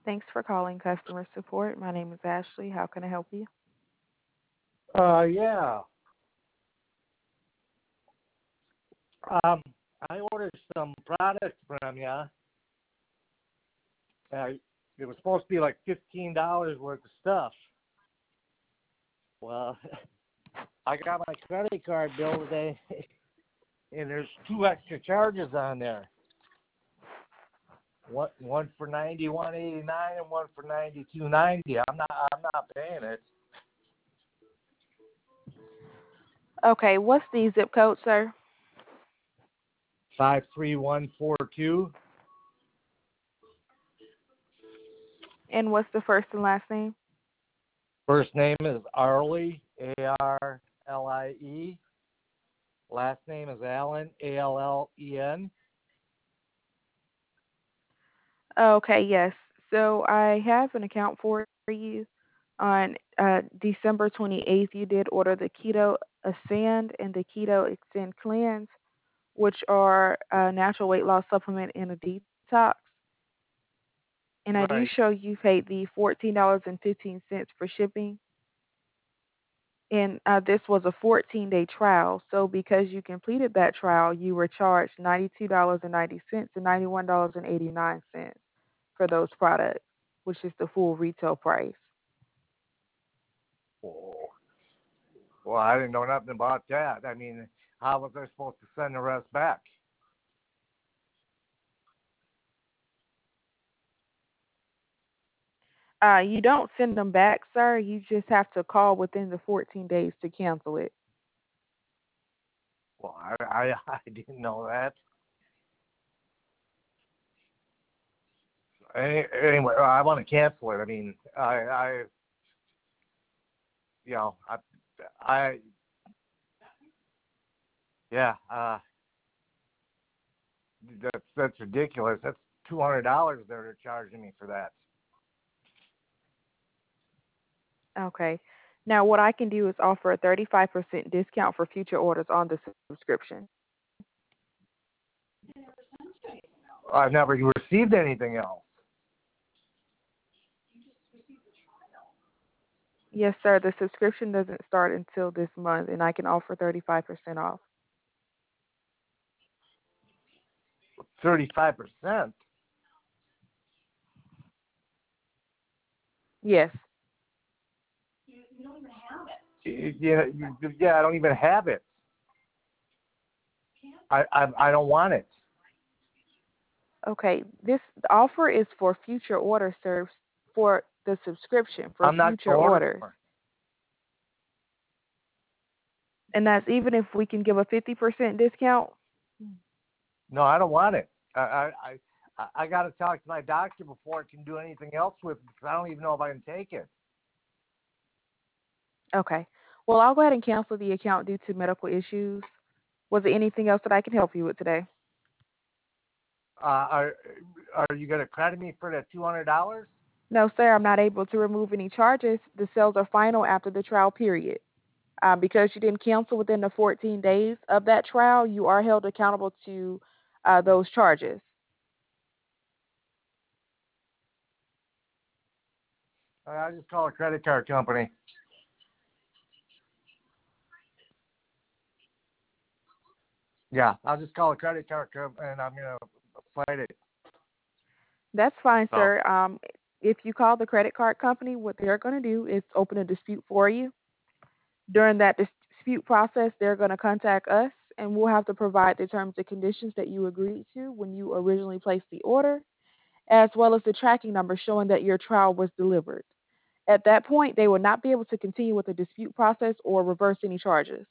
Thanks for calling customer support. My name is Ashley. How can I help you? Yeah. Um, I ordered some products from you. It was supposed to be like $15 worth of stuff. Well, I got my credit card bill today, and there's two extra charges on there. One for $91.89 and one for $92.90. I'm not paying it. Okay, what's the zip code, sir? 53142. And what's the first and last name? First name is Arlie, Arlie. Last name is Allen, Allen. Okay, yes. So I have an account for you. On December 28th, you did order the Keto Ascend and the Keto Extend Cleanse, which are a natural weight loss supplement and a detox. And I do Right. show you paid the $14.15 for shipping. And this was a 14-day trial. So because you completed that trial, you were charged $92.90 and $91.89 for those products, which is the full retail price. Oh, well, I didn't know nothing about that. I mean, how was I supposed to send the rest back? You don't send them back, sir. You just have to call within the 14 days to cancel it. Well, I didn't know that. Anyway, I want to cancel it. I mean, you know, I yeah, that's ridiculous. That's $200 they're charging me for that. Okay. Now, what I can do is offer a 35% discount for future orders on the subscription. I've never received anything else. Yes, sir. The subscription doesn't start until this month, and I can offer 35% off. 35%. Yes. Yeah, yeah, I don't even have it. I don't want it. Okay. This offer is for future order serves for the subscription for I'm not future going to order orders. more. And that's even if we can give a 50% discount. No, I don't want it. I got to talk to my doctor before I can do anything else with it because I don't even know if I can take it. Okay. Well, I'll go ahead and cancel the account due to medical issues. Was there anything else that I can help you with today? Uh, are are you going to credit me for that $200? No, sir, I'm not able to remove any charges. The sales are final after the trial period. Because you didn't cancel within the 14 days of that trial, you are held accountable to those charges. I just call a credit card company. Yeah, I'll just call a credit card company and I'm going to fight it. That's fine, So, sir. If you call the credit card company, what they're going to do is open a dispute for you. During that dispute process, they're going to contact us, and we'll have to provide the terms and conditions that you agreed to when you originally placed the order, as well as the tracking number showing that your trial was delivered. At that point, they will not be able to continue with the dispute process or reverse any charges.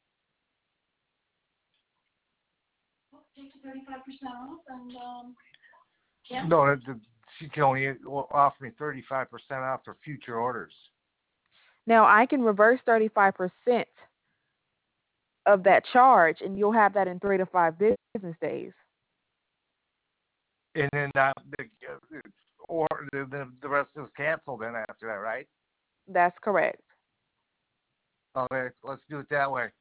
no, she can only offer me 35% off for future orders. Now, I can reverse 35% of that charge, and you'll have that in 3 to 5 business days. And then or the rest is canceled then after that, right? That's correct. Okay, let's do it that way.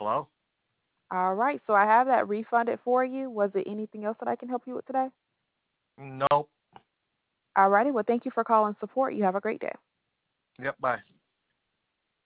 Hello? All right, so I have that refunded for you. Was there anything else that I can help you with today? Nope. All righty, well, thank you for calling support. You have a great day. Yep, bye.